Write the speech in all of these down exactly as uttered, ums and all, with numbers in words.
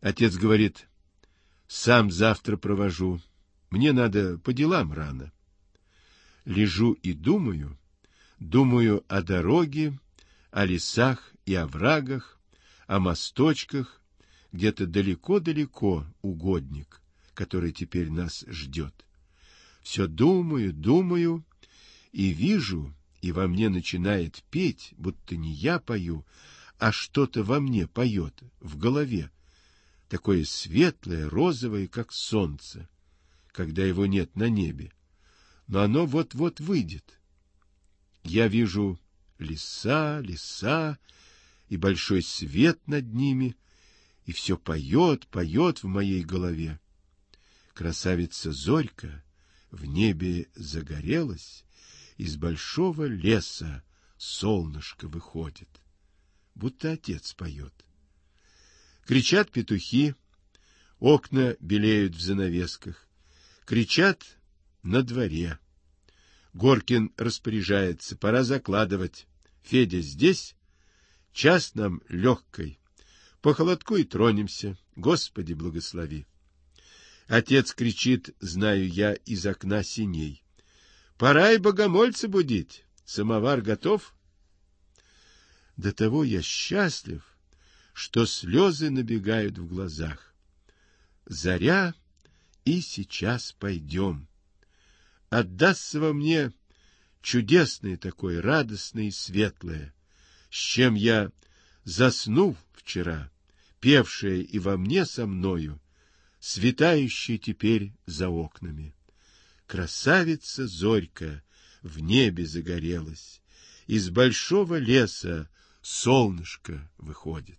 Отец говорит: сам завтра провожу. Мне надо по делам рано. Лежу и думаю, думаю о дороге, о лесах и оврагах, о мосточках, где-то далеко-далеко угодник, который теперь нас ждет. Все думаю, думаю, и вижу, и во мне начинает петь, будто не я пою, а что-то во мне поет, в голове, такое светлое, розовое, как солнце, когда его нет на небе, но оно вот-вот выйдет. Я вижу леса, леса, и большой свет над ними, и все поет, поет в моей голове. Красавица Зорька в небе загорелась, из большого леса солнышко выходит, будто отец поет. Кричат петухи, окна белеют в занавесках, кричат на дворе. Горкин распоряжается: пора закладывать. Федя здесь? Час нам легкой. По холодку и тронемся. Господи, благослови. Отец кричит, знаю я, из окна синей: пора и богомольца будить. Самовар готов? До того я счастлив, что слезы набегают в глазах. Заря, и сейчас пойдем. Отдастся во мне чудесное такое, радостное и светлое, с чем я заснул вчера, певшее и во мне со мною, светающее теперь за окнами. Красавица Зорька в небе загорелась, из большого леса солнышко выходит.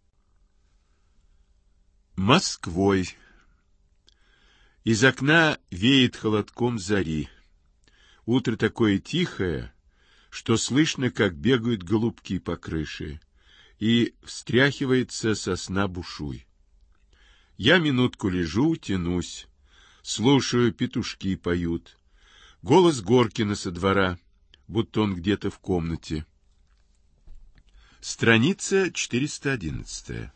Москвой. Из окна веет холодком зари. Утро такое тихое, что слышно, как бегают голубки по крыше, и встряхивается со сна бушуй. Я минутку лежу, тянусь, слушаю, петушки поют. Голос Горкина со двора, будто он где-то в комнате. Страница четыреста одиннадцатая.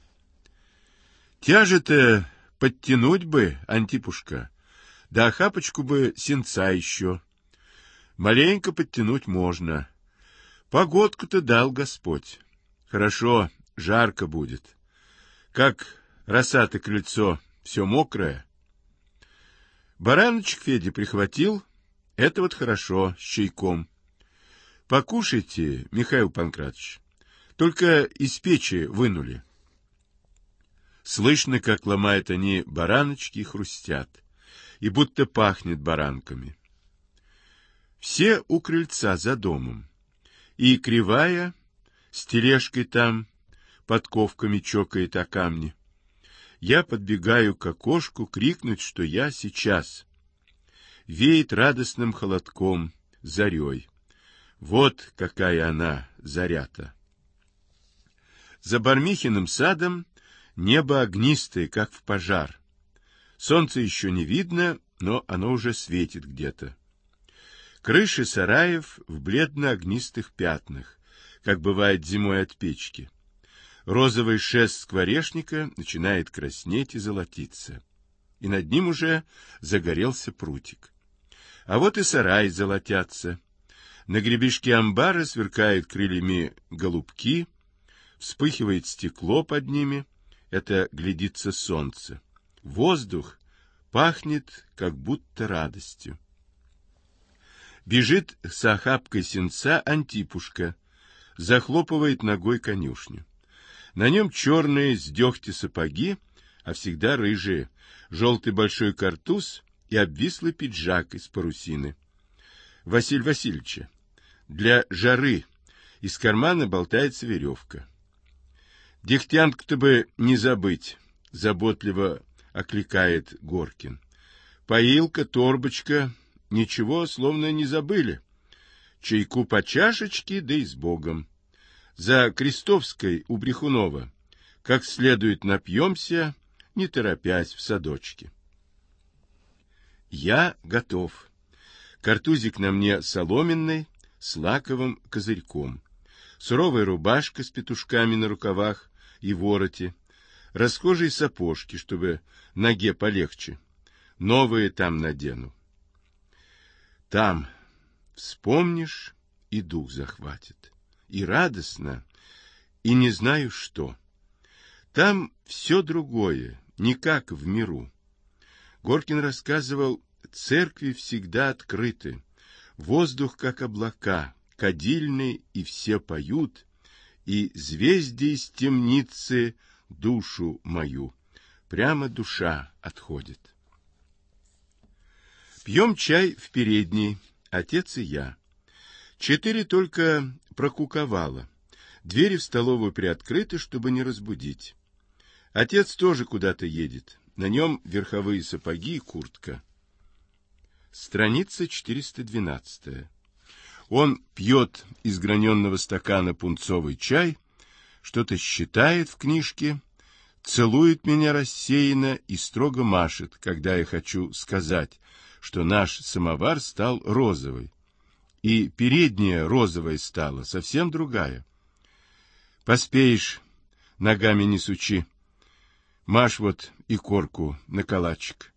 Тяжето подтянуть бы, Антипушка, да охапочку бы сенца еще. Маленько подтянуть можно. Погодку-то дал Господь. Хорошо, жарко будет. Как роса-то крыльцо, все мокрое. Бараночек Федя прихватил. Это вот хорошо, с чайком. Покушайте, Михаил Панкратович. Только из печи вынули. Слышно, как ломают они бараночки и хрустят, и будто пахнет баранками. Все у крыльца за домом, и кривая с тележкой там подковками чокает о камни. Я подбегаю к окошку крикнуть, что я сейчас. Веет радостным холодком, зарей. Вот какая она, заря-то. За Бармихиным садом небо огнистое, как в пожар. Солнца еще не видно, но оно уже светит где-то. Крыши сараев в бледно-огнистых пятнах, как бывает зимой от печки. Розовый шест скворечника начинает краснеть и золотиться, и над ним уже загорелся прутик. А вот и сараи золотятся. На гребешке амбара сверкают крыльями голубки, вспыхивает стекло под ними, это глядится солнце. Воздух пахнет, как будто радостью. Бежит с охапкой сенца Антипушка, захлопывает ногой конюшню. На нем черные с дегтя сапоги, а всегда рыжие, желтый большой картуз и обвислый пиджак из парусины. Василий Васильевича, для жары из кармана болтается веревка. Дегтянку-то бы не забыть, заботливо окликает Горкин. Поилка, торбочка, ничего, словно не забыли. Чайку по чашечке, да и с Богом. За Крестовской у Брехунова как следует напьемся, не торопясь в садочке. Я готов. Картузик на мне соломенный, с лаковым козырьком. Суровая рубашка с петушками на рукавах и вороте. Расхожие сапожки, чтобы ноге полегче. Новые там надену. Там вспомнишь, и дух захватит. И радостно, и не знаю что. Там все другое, не как в миру. Горкин рассказывал, церкви всегда открыты, воздух как облака, кадильный, и все поют, и звезды из темницы душу мою, прямо душа отходит. Пьем чай в передней, отец и я. Четыре только прокуковало. Двери в столовую приоткрыты, чтобы не разбудить. Отец тоже куда-то едет. На нем верховые сапоги и куртка. Страница четыреста двенадцатая. Он пьет из граненного стакана пунцовый чай, что-то считает в книжке, целует меня рассеянно и строго машет, когда я хочу сказать, что наш самовар стал розовый. И передняя розовая стала, совсем другая. Поспеешь, ногами не сучи. Маш вот и корку на калачик.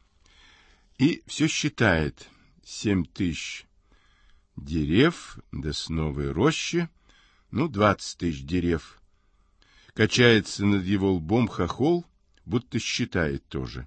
И все считает. Семь тысяч дерев, да с новой рощи, ну, двадцать тысяч дерев. Качается над его лбом хохол, будто считает тоже.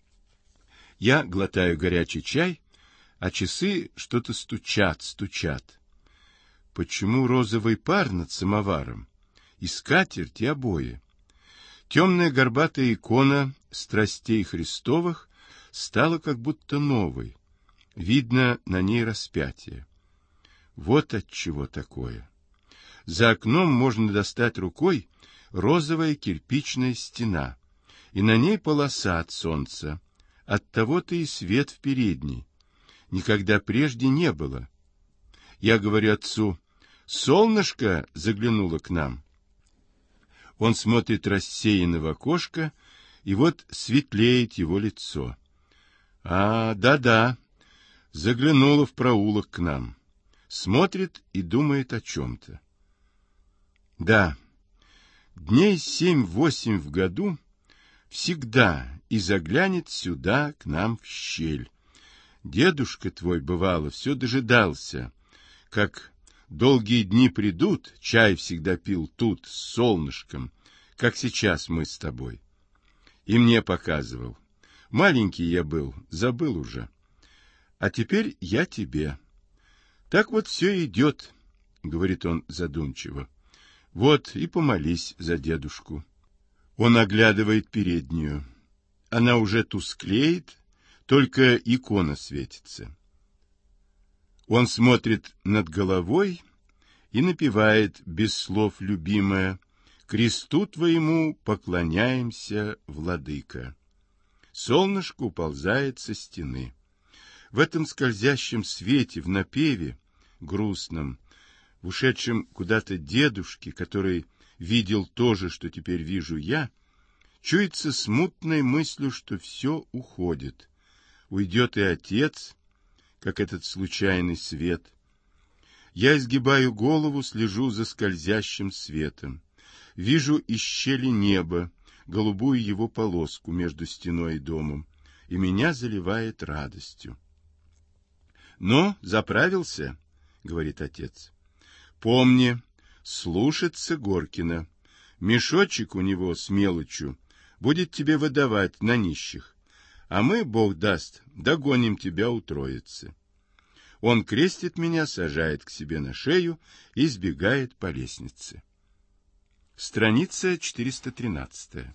Я глотаю горячий чай, а часы что-то стучат, стучат. Почему розовый пар над самоваром? И скатерть, и обои. Темная горбатая икона страстей Христовых стала как будто новой. Видно на ней распятие. Вот отчего такое. За окном можно достать рукой розовая кирпичная стена, и на ней полоса от солнца. Оттого-то и свет в передней. Никогда прежде не было. Я говорю отцу, солнышко заглянуло к нам. Он смотрит рассеянно в окошко, и вот светлеет его лицо. А, да-да, заглянуло в проулок к нам. Смотрит и думает о чем-то. Да, дней семь-восемь в году всегда и заглянет сюда к нам в щель. Дедушка твой, бывало, все дожидался, как долгие дни придут, чай всегда пил тут, с солнышком, как сейчас мы с тобой. И мне показывал. Маленький я был, забыл уже. А теперь я тебе. Так вот все идет, говорит он задумчиво. Вот и помолись за дедушку. Он оглядывает переднюю. Она уже тусклеет, только икона светится. Он смотрит над головой и напевает без слов любимое: «Кресту твоему поклоняемся, владыка». Солнышко уползает со стены. В этом скользящем свете, в напеве, грустном, в ушедшем куда-то дедушке, который видел то же, что теперь вижу я, чуется смутной мыслью, что все уходит. Уйдет и отец, как этот случайный свет. Я изгибаю голову, слежу за скользящим светом. Вижу из щели неба, голубую его полоску между стеной и домом, и меня заливает радостью. «Ну, заправился?» — говорит отец. «Помни, слушаться Горкина. Мешочек у него с мелочью будет тебе выдавать на нищих, а мы, Бог даст, догоним тебя у Троицы». Он крестит меня, сажает к себе на шею и сбегает по лестнице. Страница четыреста тринадцатая.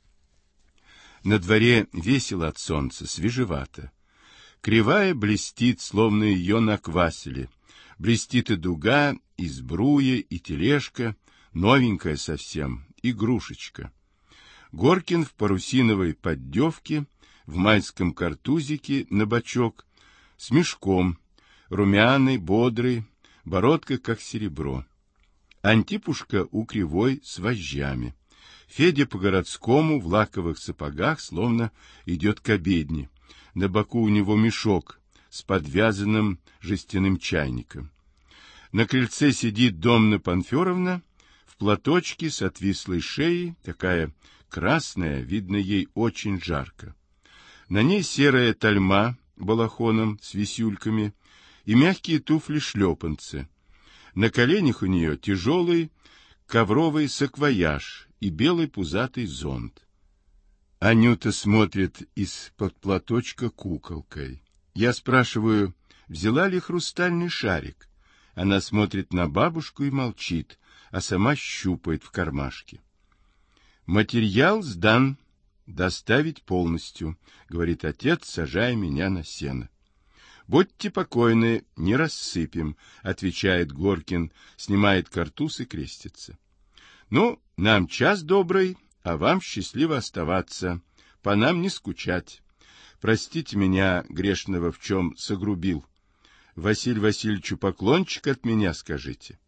На дворе весело от солнца, свежевато. Кривая блестит, словно ее наквасили. Блестит и дуга, и сбруя, и тележка, новенькая совсем, игрушечка. Горкин в парусиновой поддевке, в майском картузике на бочок, с мешком, румяный, бодрый, бородка как серебро. Антипушка у Кривой с вожжами. Федя по-городскому в лаковых сапогах словно идет к обедне. На боку у него мешок с подвязанным жестяным чайником. На крыльце сидит Домна Панферовна в платочке с отвислой шеей, такая красная, видно, ей очень жарко. На ней серая тальма балахоном с висюльками и мягкие туфли-шлепанцы. На коленях у нее тяжелый ковровый саквояж и белый пузатый зонт. Анюта смотрит из-под платочка куколкой. Я спрашиваю, взяла ли хрустальный шарик. Она смотрит на бабушку и молчит, а сама щупает в кармашке. Материал сдан, доставить полностью, говорит отец, сажая меня на сено. Будьте покойны, не рассыпем, отвечает Горкин, снимает картуз и крестится. Ну, нам час добрый, а вам счастливо оставаться, по нам не скучать. Простите меня, грешного, в чем согрубил. Василию Васильевичу поклончик от меня скажите.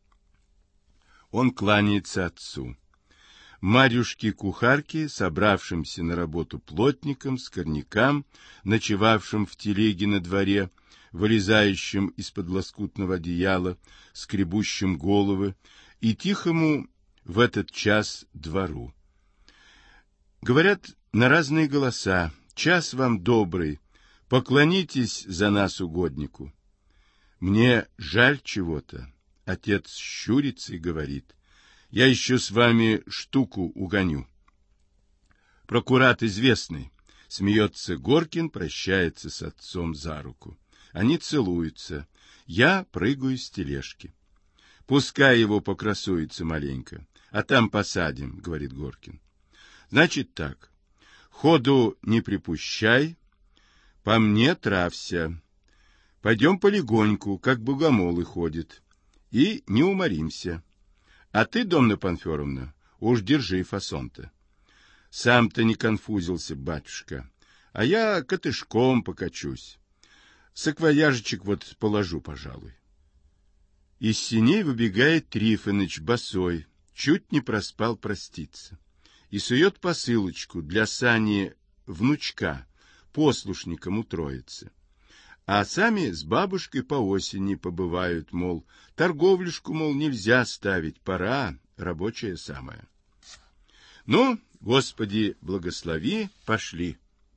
Он кланяется отцу. Марьюшке-кухарке, собравшимся на работу плотникам, скорнякам, ночевавшим в телеге на дворе, вылезающим из-под лоскутного одеяла, скребущим головы, и тихому в этот час двору. Говорят на разные голоса: час вам добрый, поклонитесь за нас угоднику. Мне жаль чего-то. Отец щурится и говорит: я еще с вами штуку угоню. Прокурат известный. Смеется Горкин, прощается с отцом за руку. Они целуются. Я прыгаю с тележки. Пускай его покрасуется маленько, а там посадим, говорит Горкин. Значит так, ходу не припущай, по мне трався. Пойдем полегоньку, как богомолы ходят, и не уморимся. А ты, Домна Панферовна, уж держи фасон-то. Сам-то не конфузился, батюшка, а я котышком покачусь. Саквояжечек вот положу, пожалуй. Из сеней выбегает Трифоныч босой, чуть не проспал проститься, и сует посылочку для Сани внучка, послушникам у Троицы. А сами с бабушкой по осени побывают, мол, торговлюшку, мол, нельзя ставить, пора, рабочая самая. Ну, Господи, благослови, пошли.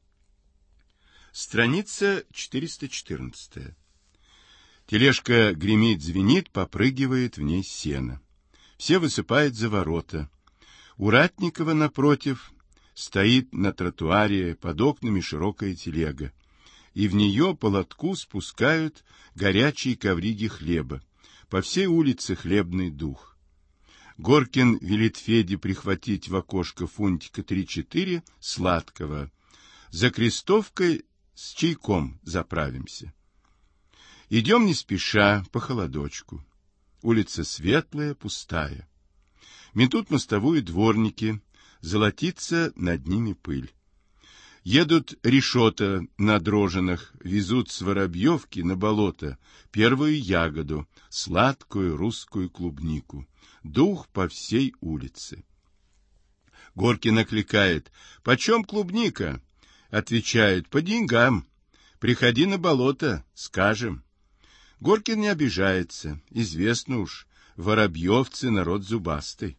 Страница четыреста четырнадцатая. Тележка гремит, звенит, попрыгивает в ней сено. Все высыпают за ворота. У Ратникова, напротив, стоит на тротуаре под окнами широкая телега, и в нее по лотку спускают горячие ковриги хлеба. По всей улице хлебный дух. Горкин велит Феде прихватить в окошко фунтика три-четыре сладкого. За крестовкой с чайком заправимся. Идем не спеша, по холодочку. Улица светлая, пустая. Метут мостовую дворники, золотится над ними пыль. Едут решета на дрожинах, везут с Воробьевки на болото первую ягоду, сладкую русскую клубнику. Дух по всей улице. Горкин окликает: «Почем клубника?» Отвечают: «По деньгам. Приходи на болото, скажем». Горкин не обижается, известно уж, воробьевцы народ зубастый.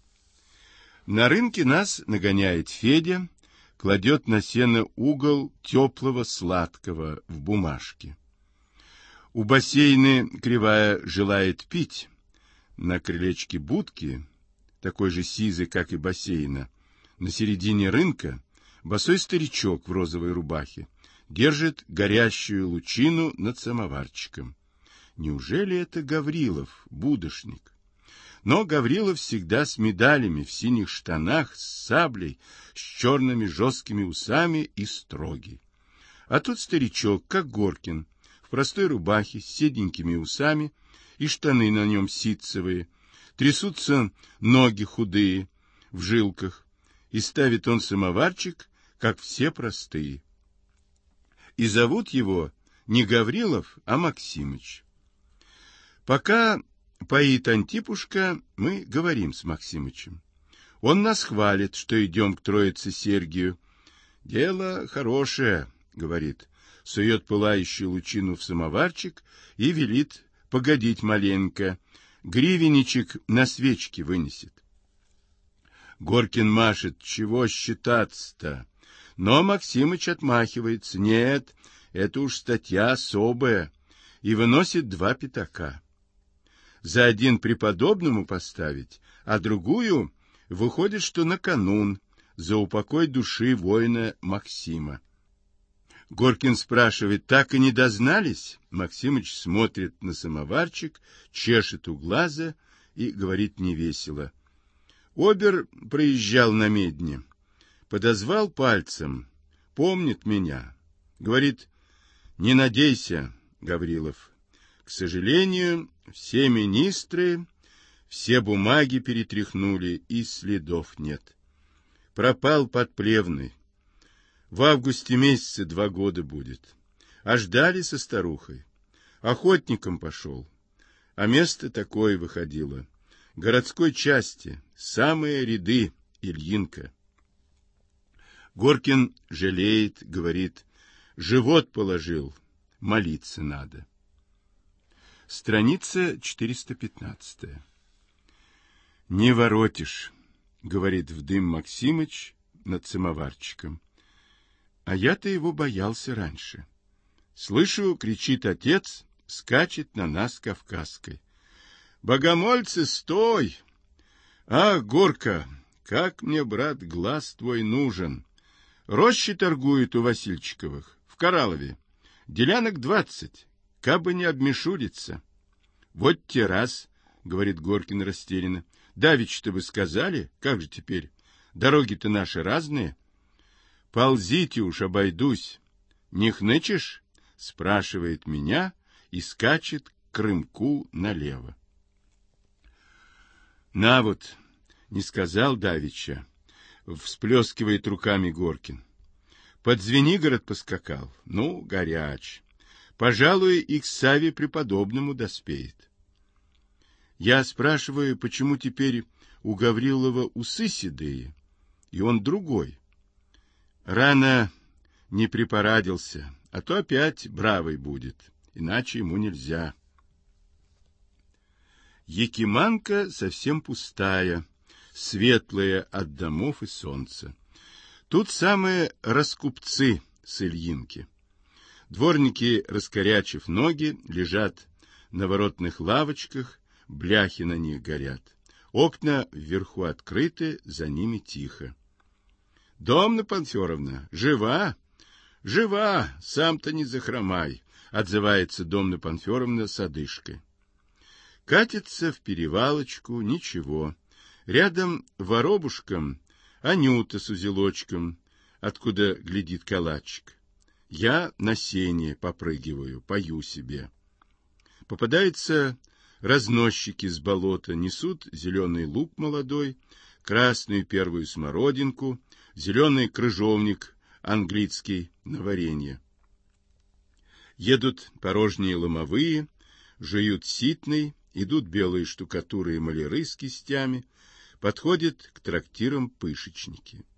На рынке нас нагоняет Федя, кладет на сено угол теплого сладкого в бумажке. У бассейны Кривая желает пить. На крылечке будки, такой же сизый, как и бассейна, на середине рынка босой старичок в розовой рубахе держит горящую лучину над самоварчиком. Неужели это Гаврилов, будошник? Но Гаврилов всегда с медалями, в синих штанах, с саблей, с черными жесткими усами и строгий. А тут старичок, как Горкин, в простой рубахе с седенькими усами, и штаны на нем ситцевые, трясутся ноги худые, в жилках, и ставит он самоварчик, как все простые. И зовут его не Гаврилов, а Максимыч. Пока поит Антипушка, мы говорим с Максимычем. Он нас хвалит, что идем к Троице Сергию. Дело хорошее, говорит, сует пылающую лучину в самоварчик и велит погодить маленько, гривенничек на свечке вынесет. Горкин машет: чего считаться-то? Но Максимыч отмахивается: нет, это уж статья особая, и выносит два пятака. За один преподобному поставить, а другую выходит, что на канун, за упокой души воина Максима. Горкин спрашивает: так и не дознались? Максимыч смотрит на самоварчик, чешет у глаза и говорит невесело: обер проезжал на медне, подозвал пальцем, помнит меня. Говорит: не надейся, Гаврилов. К сожалению, все министры, все бумаги перетряхнули, и следов нет. Пропал Подплевный. В августе месяце два года будет. А ждали со старухой. Охотником пошел. А место такое выходило. Городской части, самые ряды, Ильинка. Горкин жалеет, говорит: живот положил, молиться надо. Страница четыреста пятнадцатая. Не воротишь, говорит в дым Максимыч над самоварчиком. А я-то его боялся раньше. Слышу, кричит отец, скачет на нас Кавказской. Богомольцы, стой! Ах, Горка, как мне, брат, глаз твой нужен. Рощи торгуют у Васильчиковых, в Коралове. Делянок двадцать, кабы не обмешуриться. Вот те раз, говорит Горкин растерянно. Давеча-то вы сказали, как же теперь? Дороги-то наши разные. Ползите уж, обойдусь. Не хнычешь? Спрашивает меня и скачет к Крымку налево. На вот, не сказал давеча, всплескивает руками Горкин. Под Звенигород поскакал. Ну, горяч. Пожалуй, и к Саве преподобному доспеет. Я спрашиваю, почему теперь у Гаврилова усы седые, и он другой. Рано не припорадился, а то опять бравый будет, иначе ему нельзя. Якиманка совсем пустая, светлая от домов и солнца. Тут самые раскупцы с Ильинки. Дворники, раскорячив ноги, лежат на воротных лавочках, бляхи на них горят. Окна вверху открыты, за ними тихо. Домна Панферовна, жива? Жива, сам-то не захромай, отзывается Домна Панферовна с одышкой. Катится в перевалочку, ничего. Рядом воробушком Анюта с узелочком, откуда глядит калачик. Я на сене попрыгиваю, пою себе. Попадаются разносчики с болота, несут зеленый лук молодой, красную первую смородинку, зеленый крыжовник английский на варенье. Едут порожние ломовые, жуют ситный, идут белые штукатуры и маляры с кистями, подходят к трактирам пышечники.